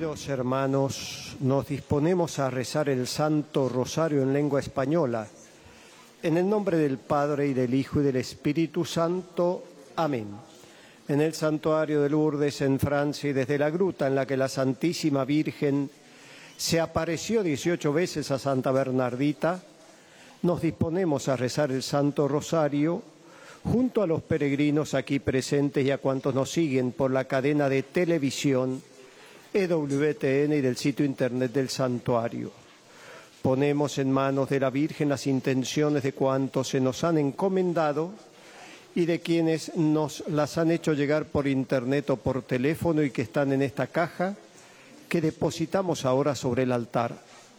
Queridos hermanos, nos disponemos a rezar el Santo Rosario en lengua española. En el nombre del Padre, y del Hijo, y del Espíritu Santo. Amén. En el santuario de Lourdes, en Francia, y desde la gruta en la que la Santísima Virgen se apareció 18 veces a Santa Bernardita, nos disponemos a rezar el Santo Rosario junto a los peregrinos aquí presentes y a cuantos nos siguen por la cadena de televisión EWTN y del sitio internet del santuario. Ponemos en manos de la Virgen las intenciones de cuantos se nos han encomendado y de quienes nos las han hecho llegar por internet o por teléfono y que están en esta caja que depositamos ahora sobre el altar.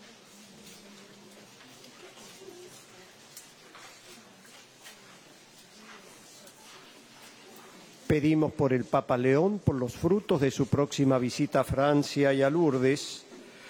Pedimos por el Papa León, por los frutos de su próxima visita a Francia y a Lourdes,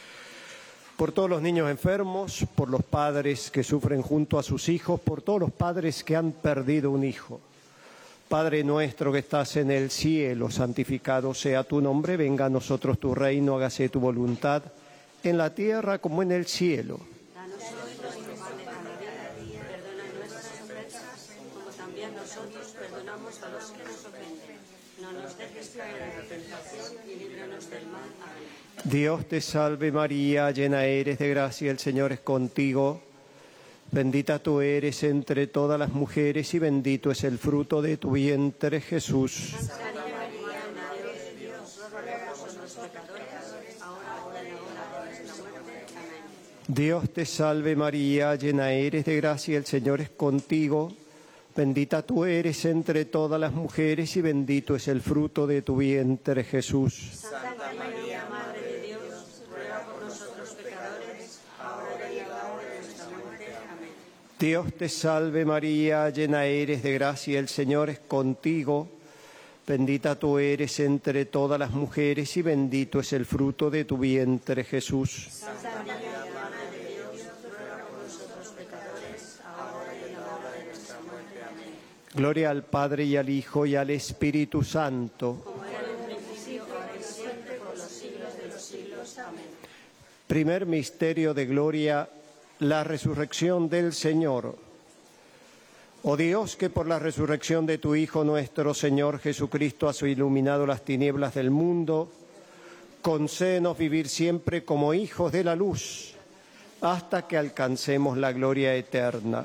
por todos los niños enfermos, por los padres que sufren junto a sus hijos, por todos los padres que han perdido un hijo. Padre nuestro que estás en el cielo, santificado sea tu nombre, venga a nosotros tu reino, hágase tu voluntad, en la tierra como en el cielo. Danos hoy nuestro pan de cada día, perdona nuestras ofensas, como también nosotros perdonamos a los que nos ofenden. No nos dejes caer en la tentación y líbranos del mal. Amén. Dios te salve María, llena eres de gracia, el Señor es contigo. Bendita tú eres entre todas las mujeres y bendito es el fruto de tu vientre, Jesús. Santa María, Madre de Dios, ruega por nosotros pecadores, ahora y en la hora de nuestra muerte. Amén. Dios te salve María, llena eres de gracia, el Señor es contigo. Bendita tú eres entre todas las mujeres y bendito es el fruto de tu vientre, Jesús. Santa María, Madre de Dios, ruega por nosotros pecadores, ahora y en la hora de nuestra muerte. Amén. Dios te salve María, llena eres de gracia, el Señor es contigo. Bendita tú eres entre todas las mujeres y bendito es el fruto de tu vientre, Jesús. Santa María, Madre de Dios, ruega por nosotros pecadores, ahora y en la hora de nuestra muerte. Amén. Gloria al Padre y al Hijo y al Espíritu Santo. Como era en un principio, ahora y siempre, por los siglos de los siglos. Amén. Primer misterio de gloria, la resurrección del Señor. Oh Dios, que por la resurrección de tu Hijo nuestro Señor Jesucristo has iluminado las tinieblas del mundo, concédenos vivir siempre como hijos de la luz, hasta que alcancemos la gloria eterna.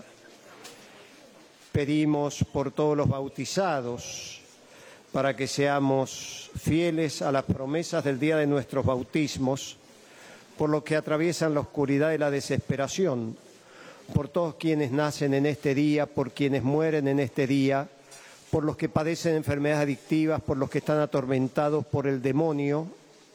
Pedimos por todos los bautizados, para que seamos fieles a las promesas del día de nuestros bautismos, por los que atraviesan la oscuridad y la desesperación, por todos quienes nacen en este día, por quienes mueren en este día, por los que padecen enfermedades adictivas, por los que están atormentados por el demonio,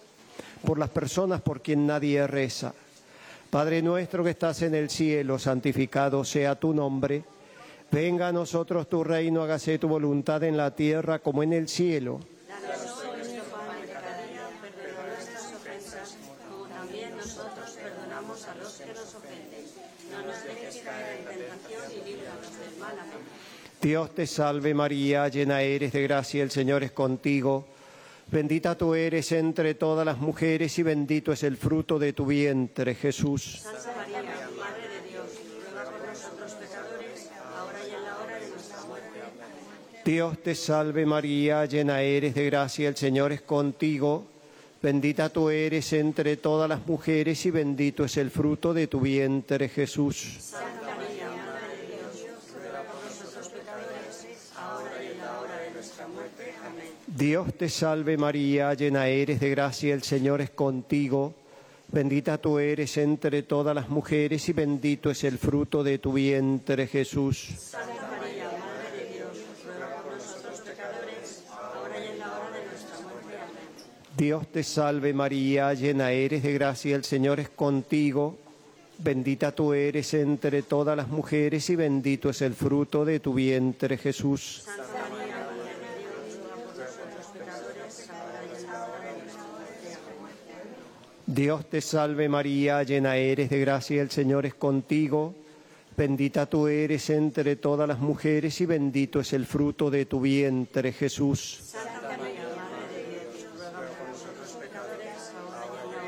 por las personas por quien nadie reza. Padre nuestro que estás en el cielo, santificado sea tu nombre. Venga a nosotros tu reino, hágase tu voluntad en la tierra como en el cielo. Danos hoy nuestro pan de cada día, perdona nuestras ofensas, como también nosotros perdonamos a los que nos ofenden. No nos dejes caer en tentación y líbranos del mal. Amén. Dios te salve María, llena eres de gracia, el Señor es contigo. Bendita tú eres entre todas las mujeres y bendito es el fruto de tu vientre, Jesús. Santa María, Madre de Dios, ruega por nosotros pecadores, ahora y en la hora de nuestra muerte. Amén. Dios te salve María, llena eres de gracia, el Señor es contigo. Bendita tú eres entre todas las mujeres y bendito es el fruto de tu vientre, Jesús. Santa María, Madre de Dios, ruega por nosotros pecadores, ahora y en la hora de nuestra muerte. Amén. Dios te salve María, llena eres de gracia, el Señor es contigo. Bendita tú eres entre todas las mujeres y bendito es el fruto de tu vientre, Jesús. Santa María, Madre de Dios, ruega por nosotros pecadores, ahora y en la hora de nuestra muerte. Amén. Dios te salve María, llena eres de gracia, el Señor es contigo. Bendita tú eres entre todas las mujeres y bendito es el fruto de tu vientre, Jesús. Santa María, Madre de Dios, ruega por nosotros pecadores, ahora y en la hora de nuestra muerte. Amén. Dios te salve María, llena eres de gracia, el Señor es contigo. Bendita tú eres entre todas las mujeres y bendito es el fruto de tu vientre, Jesús. Santa María, Madre de Dios, ruega por nosotros pecadores, ahora y en la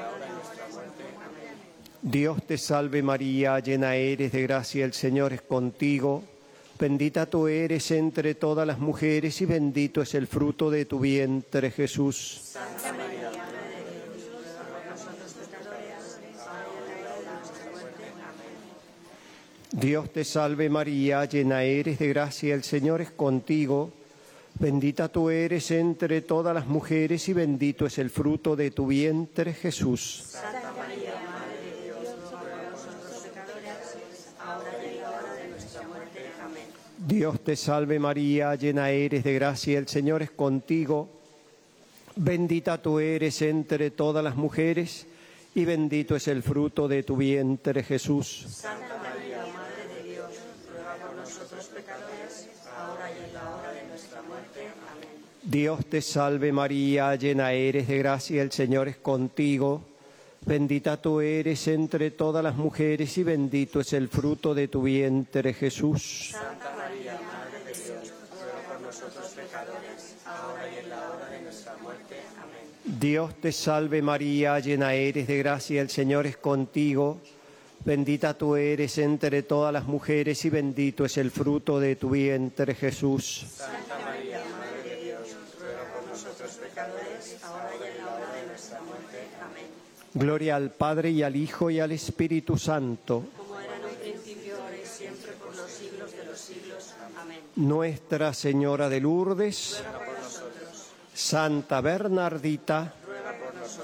Dios te salve María, llena eres de gracia, el Señor es contigo. Bendita tú eres entre todas las mujeres y bendito es el fruto de tu vientre, Jesús. Santa María, Madre de Dios, ruega por nosotros pecadores, ahora y en la hora de nuestra muerte. Amén. Dios te salve María, llena eres de gracia, el Señor es contigo. Bendita tú eres entre todas las mujeres y bendito es el fruto de tu vientre, Jesús. Santa María, Madre de Dios, ruega por nosotros pecadores, ahora y en la hora de nuestra muerte. Amén. Dios te salve María, llena eres de gracia, el Señor es contigo. Bendita tú eres entre todas las mujeres y bendito es el fruto de tu vientre, Jesús. Santa María, Madre de Dios, ruega por nosotros pecadores, ahora y en la hora de nuestra muerte. Amén. Dios te salve María, llena eres de gracia, el Señor es contigo. Bendita tú eres entre todas las mujeres y bendito es el fruto de tu vientre, Jesús. Santa María, Madre de Dios, ruega por nosotros pecadores, ahora y en la hora de nuestra muerte. Amén. Dios te salve María, llena eres de gracia, el Señor es contigo. Bendita tú eres entre todas las mujeres y bendito es el fruto de tu vientre, Jesús. Santa María, Madre de Dios, ruega por nosotros pecadores, ahora y en la hora de nuestra muerte. Amén. Gloria al Padre y al Hijo y al Espíritu Santo. Como era en un principio, ahora y siempre, por los siglos de los siglos. Amén. Nuestra Señora de Lourdes, Ruega por nosotros, Santa Bernardita, ruega por nosotros.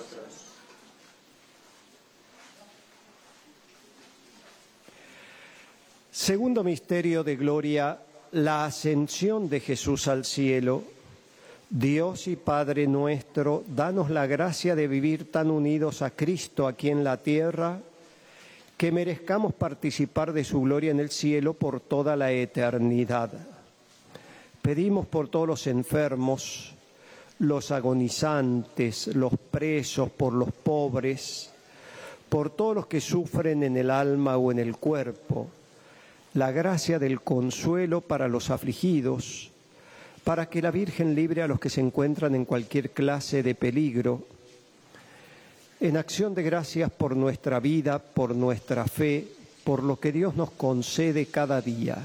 Segundo misterio de gloria, la ascensión de Jesús al cielo. Dios y Padre nuestro, danos la gracia de vivir tan unidos a Cristo aquí en la tierra, que merezcamos participar de su gloria en el cielo por toda la eternidad. Pedimos por todos los enfermos, los agonizantes, los presos, por los pobres, por todos los que sufren en el alma o en el cuerpo, la gracia del consuelo para los afligidos, para que la Virgen libre a los que se encuentran en cualquier clase de peligro. En acción de gracias por nuestra vida, por nuestra fe, por lo que Dios nos concede cada día.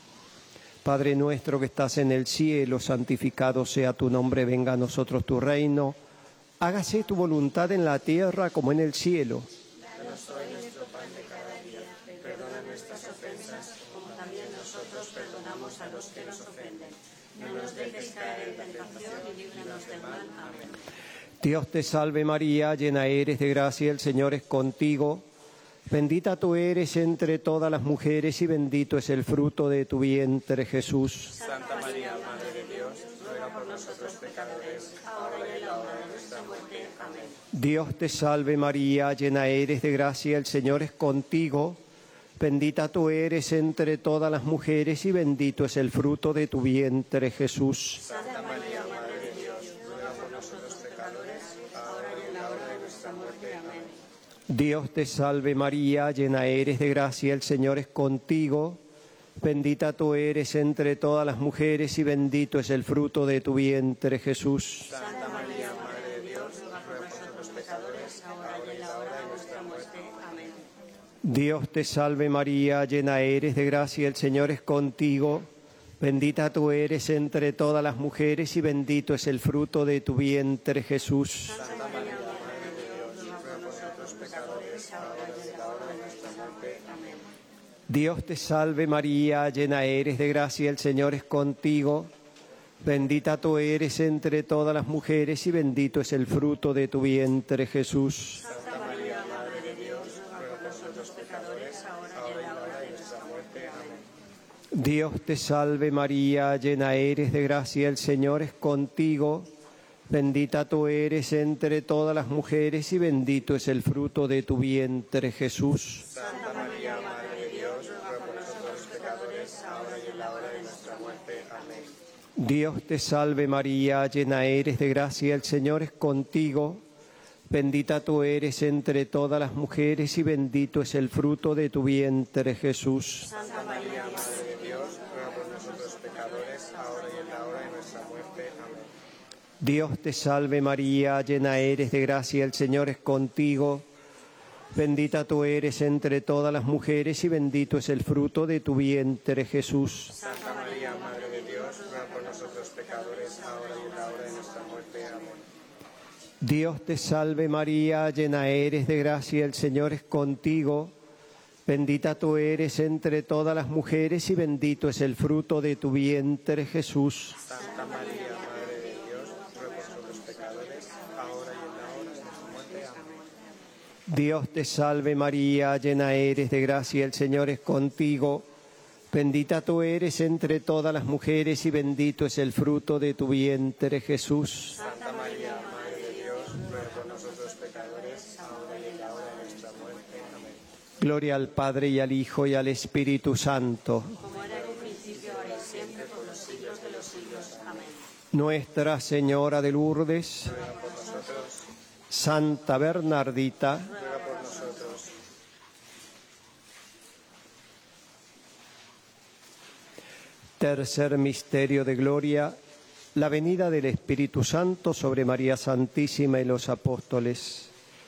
Padre nuestro que estás en el cielo, santificado sea tu nombre, venga a nosotros tu reino. Hágase tu voluntad en la tierra como en el cielo. Danos hoy nuestro pan de cada día, perdona nuestras ofensas, como también nosotros perdonamos a los que nos ofenden. No nos dejes caer en tentación y líbranos del mal. Amén. Dios te salve María, llena eres de gracia, el Señor es contigo. Bendita tú eres entre todas las mujeres y bendito es el fruto de tu vientre, Jesús. Santa María, Madre de Dios, ruega por nosotros pecadores, ahora y en la hora de nuestra muerte. Amén. Dios te salve María, llena eres de gracia, el Señor es contigo. Bendita tú eres entre todas las mujeres y bendito es el fruto de tu vientre, Jesús. Santa María, Madre de Dios, ruega por nosotros pecadores, ahora y en la hora de nuestra muerte. Amén. Dios te salve María, llena eres de gracia, el Señor es contigo. Bendita tú eres entre todas las mujeres y bendito es el fruto de tu vientre, Jesús. Santa María, Madre de Dios, ruega por nosotros pecadores, ahora y en la hora de nuestra muerte. Amén. Dios te salve María, llena eres de gracia, el Señor es contigo. Bendita tú eres entre todas las mujeres y bendito es el fruto de tu vientre, Jesús. Santa María, Madre de Dios, ruega por nosotros pecadores, ahora y en la hora de nuestra muerte. Amén. Dios te salve María, llena eres de gracia, el Señor es contigo. Bendita tú eres entre todas las mujeres y bendito es el fruto de tu vientre, Jesús. Santa María, Madre de Dios, ruega por nosotros pecadores, ahora y en la hora de nuestra muerte. Amén. Dios te salve María, llena eres de gracia, el Señor es contigo. Bendita tú eres entre todas las mujeres y bendito es el fruto de tu vientre, Jesús. Santa María, Madre de Dios, ruega por nosotros pecadores, ahora y en la hora de nuestra muerte. Amén. Dios te salve María, llena eres de gracia, el Señor es contigo. Bendita tú eres entre todas las mujeres y bendito es el fruto de tu vientre, Jesús. Santa María, Madre de Dios, ruega por nosotros pecadores, ahora y en la hora de nuestra muerte. Amén. Dios te salve María, llena eres de gracia, el Señor es contigo. Bendita tú eres entre todas las mujeres y bendito es el fruto de tu vientre, Jesús. Santa María, Madre de Dios, ruega por nosotros pecadores, ahora y en la hora de nuestra muerte. Amén. Dios te salve María, llena eres de gracia, el Señor es contigo. Bendita tú eres entre todas las mujeres y bendito es el fruto de tu vientre, Jesús. Santa María, Madre de Dios, ruega por nosotros pecadores, ahora y en la hora de nuestra muerte. Amén. Dios te salve María, llena eres de gracia, el Señor es contigo. Bendita tú eres entre todas las mujeres y bendito es el fruto de tu vientre, Jesús. Santa María, Madre de Dios, ruega por nosotros pecadores, ahora y en la hora de nuestra muerte. Amén. Gloria al Padre y al Hijo y al Espíritu Santo. como era en un principio, ahora y siempre, por los siglos de los siglos. Amén. Nuestra Señora de Lourdes, Ruega por nosotros, Santa Bernardita, ruega por nosotros. tercer misterio de gloria, la venida del Espíritu Santo sobre María Santísima y los apóstoles.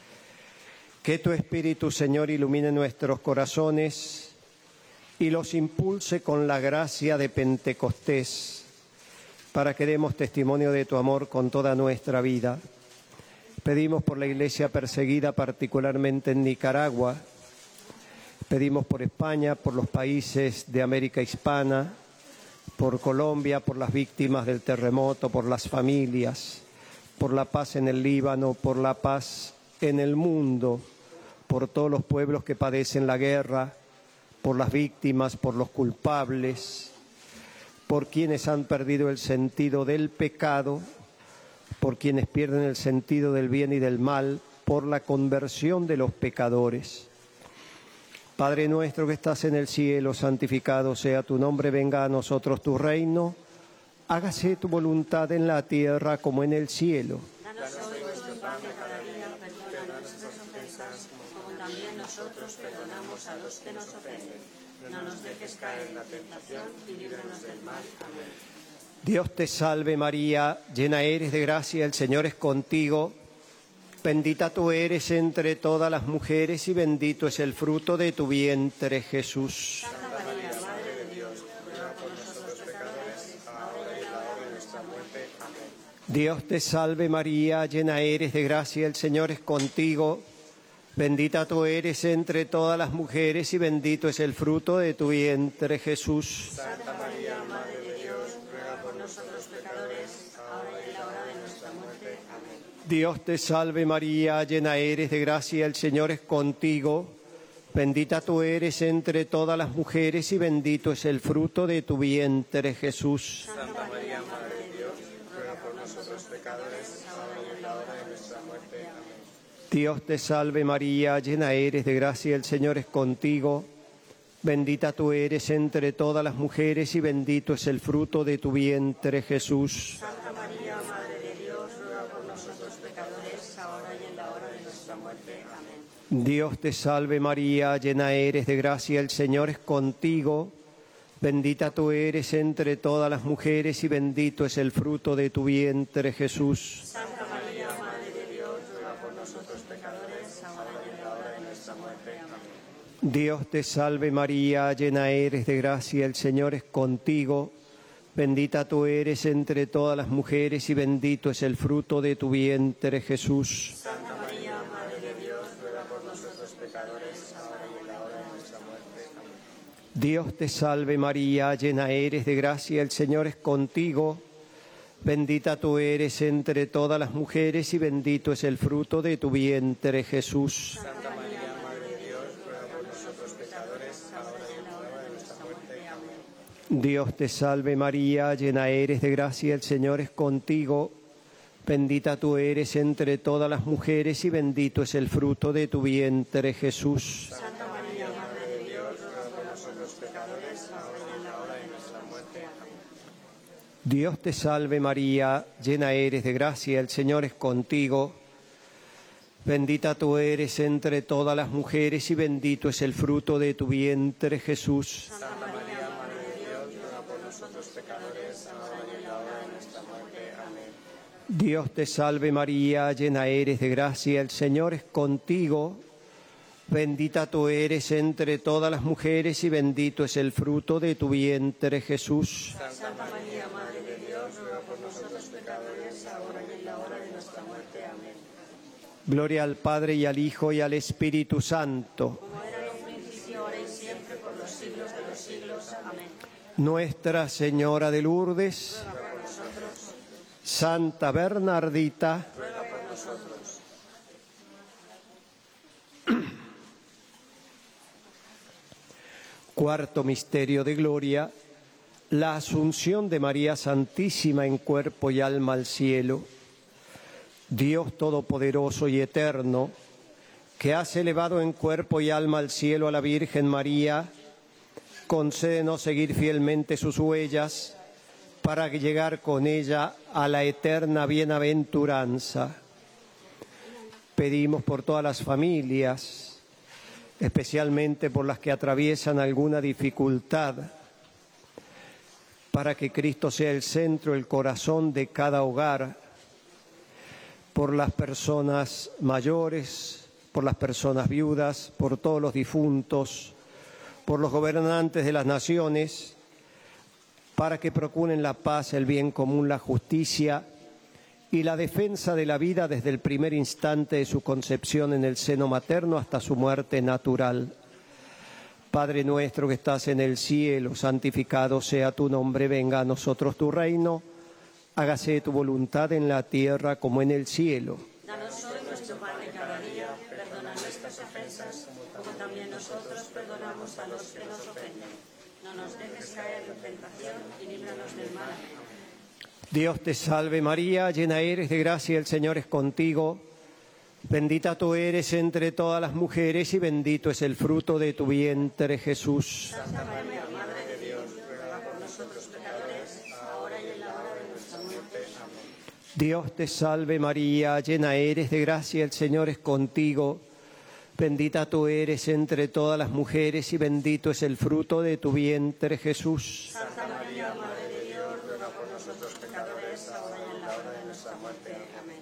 Que tu Espíritu, Señor, ilumine nuestros corazones y los impulse con la gracia de Pentecostés, para que demos testimonio de tu amor con toda nuestra vida. Pedimos por la Iglesia perseguida, particularmente en Nicaragua. Pedimos por España, por los países de América Hispana, por Colombia, por las víctimas del terremoto, por las familias, por la paz en el Líbano, por la paz en el mundo, por todos los pueblos que padecen la guerra, por las víctimas, por los culpables, por quienes han perdido el sentido del pecado, por quienes pierden el sentido del bien y del mal, por la conversión de los pecadores. Padre nuestro que estás en el cielo, santificado sea tu nombre, venga a nosotros tu reino, hágase tu voluntad en la tierra como en el cielo. Danos hoy nuestro pan de cada día, perdona nuestras ofensas, como también nosotros perdonamos a los que nos ofenden. No nos dejes caer en la tentación y líbranos del mal. Amén. Dios te salve María, llena eres de gracia, el Señor es contigo. Bendita tú eres entre todas las mujeres y bendito es el fruto de tu vientre, Jesús. Santa María, Madre de Dios, ruega por nosotros pecadores, ahora y en la hora de nuestra muerte. Amén. Dios te salve María, llena eres de gracia, el Señor es contigo. Bendita tú eres entre todas las mujeres y bendito es el fruto de tu vientre, Jesús. Santa María, Madre de Dios, Ruega por nosotros pecadores, ahora y en la hora de nuestra muerte. Amén. Dios te salve María, llena eres de gracia, el Señor es contigo. Bendita tú eres entre todas las mujeres y bendito es el fruto de tu vientre, Jesús. Santa María, Madre de Dios, ruega por nosotros pecadores, ahora y en la hora de nuestra muerte. Amén. Dios te salve María, llena eres de gracia, el Señor es contigo. Bendita tú eres entre todas las mujeres y bendito es el fruto de tu vientre, Jesús. Santa María, Madre de Dios, ruega por nosotros pecadores, ahora y en la hora de nuestra muerte. Amén. Dios te salve María, llena eres de gracia, el Señor es contigo. Bendita tú eres entre todas las mujeres y bendito es el fruto de tu vientre, Jesús. Santa María, Madre de Dios, ruega por nosotros pecadores, ahora y en la hora de nuestra muerte. Amén. Dios te salve María, llena eres de gracia, el Señor es contigo. Bendita tú eres entre todas las mujeres y bendito es el fruto de tu vientre, Jesús. Santa María, Madre de Dios, ruega por nosotros Pecadores, ahora y en la hora de nuestra muerte. Amén. Dios te salve María, llena eres de gracia, el Señor es contigo. Bendita tú eres entre todas las mujeres y bendito es el fruto de tu vientre, Jesús. Santa María, Madre de Dios, ruega por nosotros pecadores, ahora y en la hora de nuestra muerte. Amén. Dios te salve María, llena eres de gracia, el Señor es contigo. Bendita tú eres entre todas las mujeres y bendito es el fruto de tu vientre, Jesús. Santa María, Madre de Dios, ruega por Nosotros pecadores, ahora y en la hora de nuestra muerte. Amén. Dios te salve María, llena eres de gracia, el Señor es contigo. Bendita tú eres entre todas las mujeres y bendito es el fruto de tu vientre, Jesús. Santa María, Madre de Dios, ruega por nosotros pecadores, ahora y en la hora de nuestra muerte. Amén. Dios te salve María, llena eres de gracia, el Señor es contigo. Bendita tú eres entre todas las mujeres y bendito es el fruto de tu vientre, Jesús. Santa María, Madre de Dios, ruega por nosotros pecadores, ahora y en la hora de nuestra muerte. Amén. Gloria al Padre y al Hijo y al Espíritu Santo. Como era en un principio, ahora y siempre, por los siglos de los siglos. Amén. Nuestra Señora de Lourdes, Ruega por nosotros, Santa Bernardita, ruega por nosotros. Cuarto misterio de gloria, la asunción de María Santísima en cuerpo y alma al cielo. Dios Todopoderoso y Eterno, que has elevado en cuerpo y alma al cielo a la Virgen María, concédenos seguir fielmente sus huellas para llegar con ella a la eterna bienaventuranza. Pedimos por todas las familias, especialmente por las que atraviesan alguna dificultad, para que Cristo sea el centro, el corazón de cada hogar, por las personas mayores, por las personas viudas, por todos los difuntos, por los gobernantes de las naciones, para que procuren la paz, el bien común, la justicia y la defensa de la vida desde el primer instante de su concepción en el seno materno hasta su muerte natural. Padre nuestro que estás en el cielo, santificado sea tu nombre, venga a nosotros tu reino, hágase tu voluntad en la tierra como en el cielo. Danos hoy nuestro pan de cada día, perdona nuestras ofensas, como también nosotros perdonamos a los que nos ofenden. No nos dejes caer en tentación y líbranos del mal. Amén. Dios te salve María, llena eres de gracia, el Señor es contigo. Bendita tú eres entre todas las mujeres y bendito es el fruto de tu vientre, Jesús. Santa María, Madre de Dios, ruega por nosotros pecadores, ahora y en la hora de nuestra muerte. Amén. Dios te salve María, llena eres de gracia, el Señor es contigo. Bendita tú eres entre todas las mujeres y bendito es el fruto de tu vientre, Jesús. Santa María, Madre de Dios, ruega por nosotros pecadores, ahora y en la hora de nuestra muerte. Amén.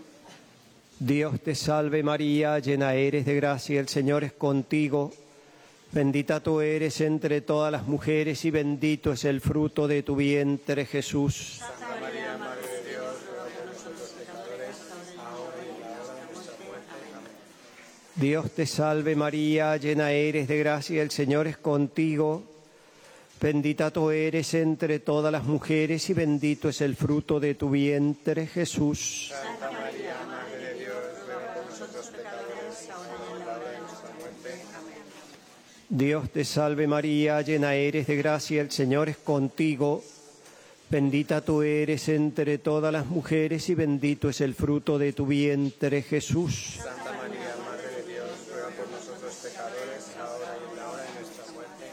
Dios te salve María, llena eres de gracia, el Señor es contigo. Bendita tú eres entre todas las mujeres y bendito es el fruto de tu vientre, Jesús. Santa María, Madre de Dios, ruega por nosotros pecadores, ahora y en la hora de nuestra muerte. Amén. Dios te salve María, llena eres de gracia, el Señor es contigo. Bendita tú eres entre todas las mujeres y bendito es el fruto de tu vientre, Jesús. Santa María, Madre de Dios, ruega por nosotros pecadores, ahora y en la hora de nuestra muerte. Amén. Dios te salve María, llena eres de gracia, el Señor es contigo. Bendita tú eres entre todas las mujeres y bendito es el fruto de tu vientre, Jesús. Santa María, Madre de Dios, ruega por nosotros pecadores, ahora y en la hora de nuestra muerte.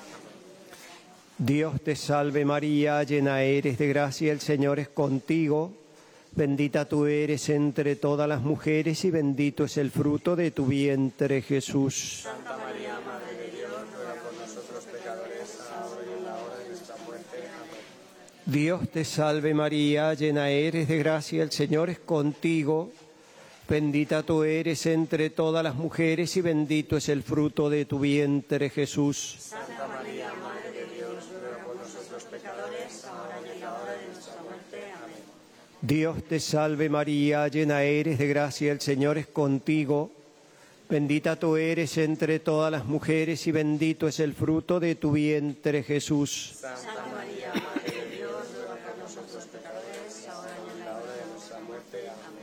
Amén. Dios te salve María, llena eres de gracia, el Señor es contigo. Bendita tú eres entre todas las mujeres y bendito es el fruto de tu vientre, Jesús. Santa María, Madre de Dios, ruega por nosotros pecadores, ahora y en la hora de nuestra muerte. Amén. Dios te salve María, llena eres de gracia, el Señor es contigo. Bendita tú eres entre todas las mujeres y bendito es el fruto de tu vientre, Jesús. Santa María, Madre de Dios, ruega por nosotros pecadores, ahora y en la hora de nuestra muerte. Amén. Dios te salve María, llena eres de gracia, el Señor es contigo. Bendita tú eres entre todas las mujeres y bendito es el fruto de tu vientre, Jesús. Santa María, Madre de Dios, ruega por nosotros pecadores, ahora y en la hora de nuestra muerte. Amén.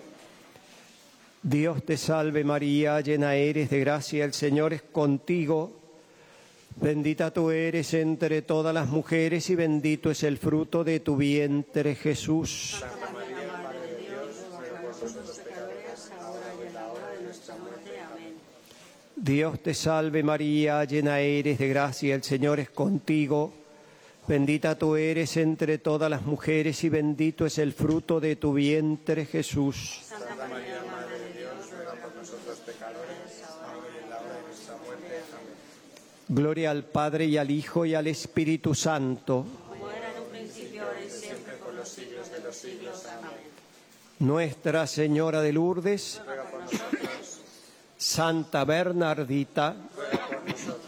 Dios te salve María, llena eres de gracia, el Señor es contigo. Bendita tú eres entre todas las mujeres y bendito es el fruto de tu vientre, Jesús. Santa María, Madre de Dios, ruega por nosotros pecadores, ahora y en la hora de nuestra muerte. Amén. Dios te salve María, llena eres de gracia, el Señor es contigo. Bendita tú eres entre todas las mujeres y bendito es el fruto de tu vientre, Jesús. Santa María, Madre de Dios, ruega por Nosotros pecadores, ahora y en la hora de nuestra muerte. Amén. Gloria al Padre y al Hijo y al Espíritu Santo. como era en un principio, ahora y siempre, por los siglos de los siglos. Amén. Nuestra Señora de Lourdes, Ruega por nosotros. Santa Bernardita, ruega por nosotros.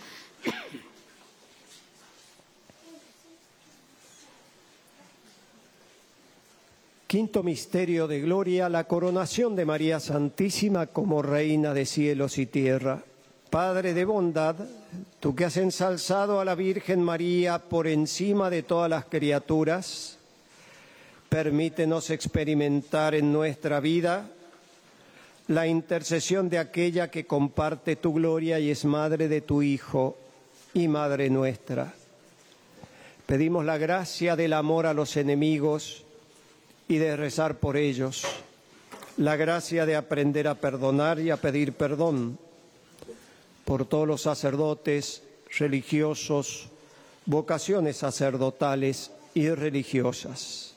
Quinto misterio de gloria, la coronación de María Santísima como Reina de cielos y tierra. Padre de bondad, tú que has ensalzado a la Virgen María por encima de todas las criaturas, permítenos experimentar en nuestra vida la intercesión de aquella que comparte tu gloria y es madre de tu Hijo y madre nuestra. Pedimos la gracia del amor a los enemigos y de rezar por ellos, la gracia de aprender a perdonar y a pedir perdón por todos los sacerdotes, religiosos, vocaciones sacerdotales y religiosas.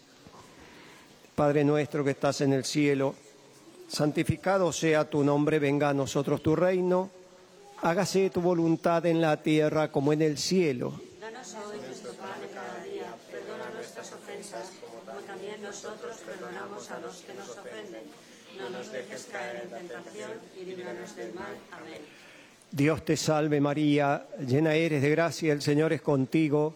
Padre nuestro que estás en el cielo, santificado sea tu nombre, venga a nosotros tu reino, hágase tu voluntad en la tierra como en el cielo. Danos hoy nuestro pan de cada día, perdona nuestras ofensas, como también nosotros perdonamos a los que nos ofenden. No nos dejes caer en tentación y líbranos del mal. Amén. Dios te salve María, llena eres de gracia, el Señor es contigo.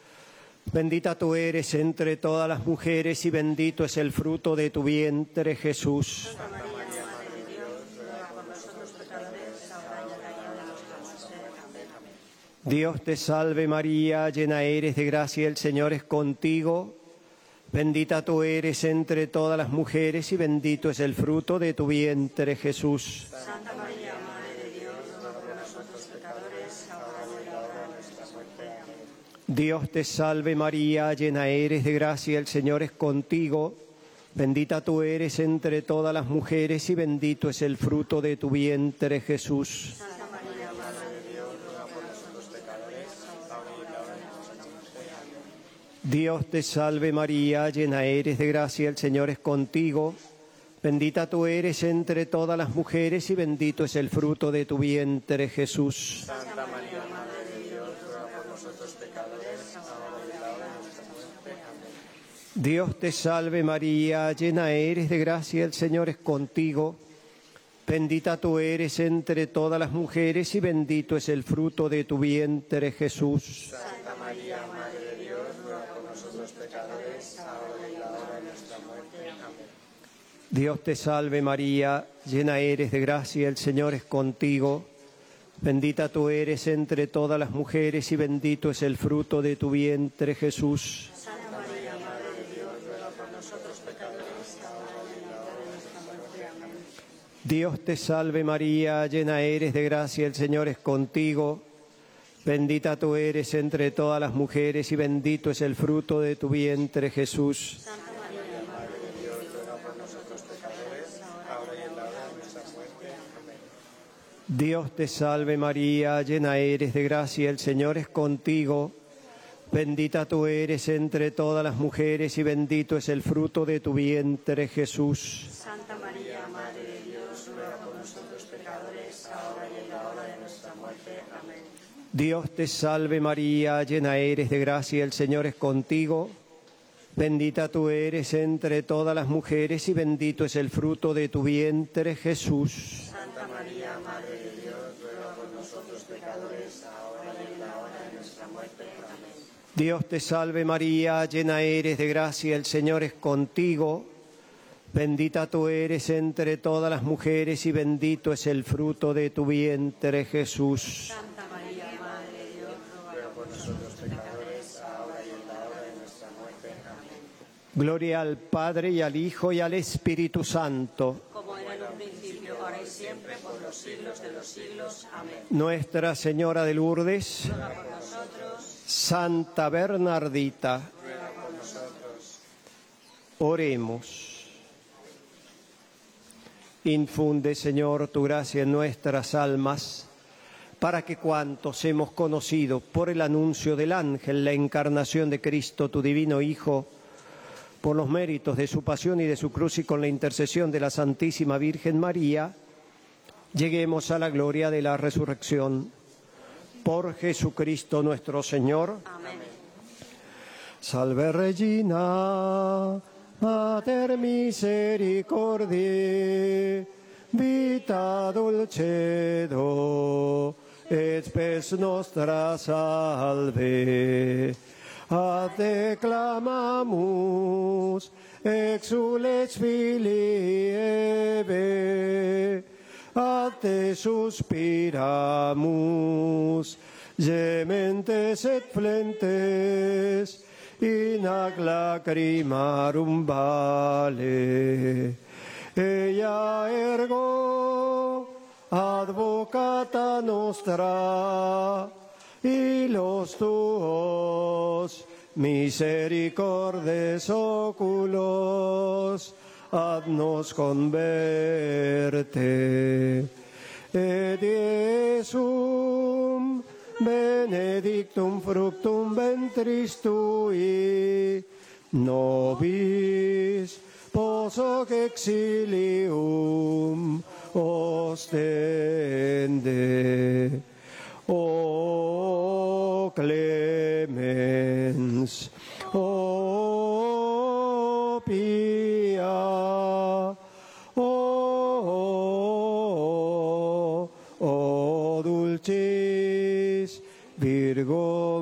Bendita tú eres entre todas las mujeres y bendito es el fruto de tu vientre, Jesús. Santa María, Madre de Dios, ruega por nosotros pecadores, ahora y en la hora de nuestra muerte. Amén. Dios te salve María, llena eres de gracia, el Señor es contigo. Bendita tú eres entre todas las mujeres y bendito es el fruto de tu vientre, Jesús. Santa María, Madre de Dios, ruega por nosotros pecadores, ahora y en la hora de nuestra muerte. Amén. Dios te salve María, llena eres de gracia, el Señor es contigo. Bendita tú eres entre todas las mujeres y bendito es el fruto de tu vientre, Jesús. Santa María, Madre de Dios, ruega por nosotros pecadores, ahora y en la hora de nuestra muerte. Amén. Dios te salve María, llena eres de gracia, el Señor es contigo. Bendita tú eres entre todas las mujeres y bendito es el fruto de tu vientre, Jesús. Santa María, Madre de Dios, ruega por nosotros pecadores, ahora y en la hora de nuestra muerte. Amén. Dios te salve María, llena eres de gracia, el Señor es contigo. Bendita tú eres entre todas las mujeres y bendito es el fruto de tu vientre, Jesús. Santa María, Madre de Dios, ruega por nosotros pecadores, ahora y en la hora de nuestra muerte. Amén. Dios te salve María, llena eres de gracia, el Señor es contigo. Bendita tú eres entre todas las mujeres y bendito es el fruto de tu vientre, Jesús. Santa María, Madre de Dios, ruega por nosotros pecadores, ahora y en la hora de nuestra muerte. Amén. Dios te salve María, llena eres de gracia, el Señor es contigo. Bendita tú eres entre todas las mujeres y bendito es el fruto de tu vientre, Jesús. Santa María, Madre de Dios, ruega por nosotros pecadores, ahora y en la hora de nuestra muerte. Amén. Dios te salve María, llena eres de gracia, el Señor es contigo. Bendita tú eres entre todas las mujeres y bendito es el fruto de tu vientre, Jesús. Santa María, Madre de Dios, ruega por nosotros pecadores, ahora y en la hora de nuestra muerte. Amén. Dios te salve María, llena eres de gracia, el Señor es contigo. Bendita tú eres entre todas las mujeres y bendito es el fruto de tu vientre, Jesús. Santa María, Madre de Dios, ruega por nosotros pecadores, ahora y en la hora de nuestra muerte. Amén. Dios te salve María, llena eres de gracia, el Señor es contigo. Bendita tú eres entre todas las mujeres y bendito es el fruto de tu vientre, Jesús. Santa María, Madre de Dios, ruega por nosotros pecadores, ahora y en la hora de nuestra muerte. Amén. Gloria al Padre y al Hijo y al Espíritu Santo. Como era en un principio, ahora y siempre, por los siglos de los siglos. Amén. Nuestra Señora de Lourdes, Ruega por nosotros, Santa Bernardita, Ruega por nosotros. oremos. Infunde, Señor, tu gracia en nuestras almas, para que cuantos hemos conocido por el anuncio del ángel la encarnación de Cristo, tu divino Hijo, por los méritos de su pasión y de su cruz y con la intercesión de la Santísima Virgen María, lleguemos a la gloria de la resurrección. Por Jesucristo nuestro Señor. amén. Salve Regina, Mater misericordiae, vita dulcedo, et spes nostra salve. A te clamamus, exules filii Eve, a te suspiramus, gementes et flentes, in ac lacrimarum vale. Ella ergo, advocata nostra, y los tuos misericordes oculos, ad-nos converte. Et Iesum benedictum fructum ventris tui, nobis posoc exilium ostende. O clemens, o pia, o dulcis Virgo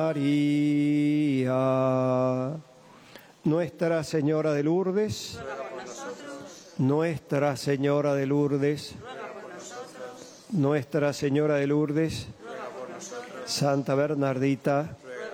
María. Nuestra Señora de Lourdes, Nuestra Señora de Lourdes, Nuestra Señora de Lourdes, Santa Bernardita,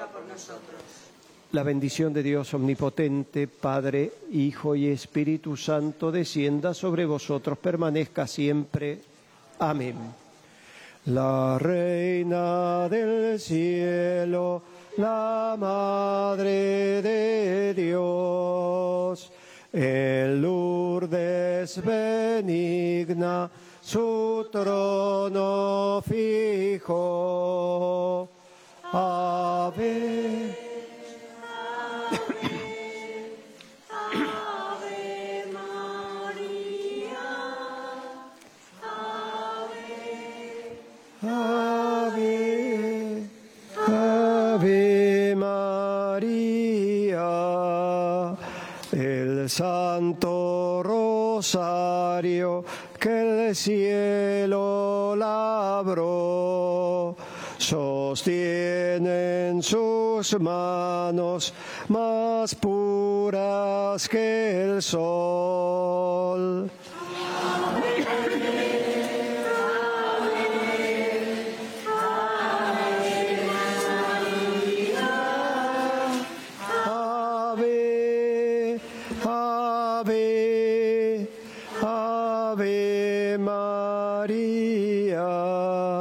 la bendición de Dios omnipotente, Padre, Hijo y Espíritu Santo, descienda sobre vosotros, permanezca siempre. Amén. La Reina del Cielo, la Madre de Dios, en Lourdes benigna, su trono fijo. Ave, Ave María, Ave, Ave María. El Santo Rosario que el cielo labró, sostiene en sus manos más puras que el sol. Ave, Ave, Ave María.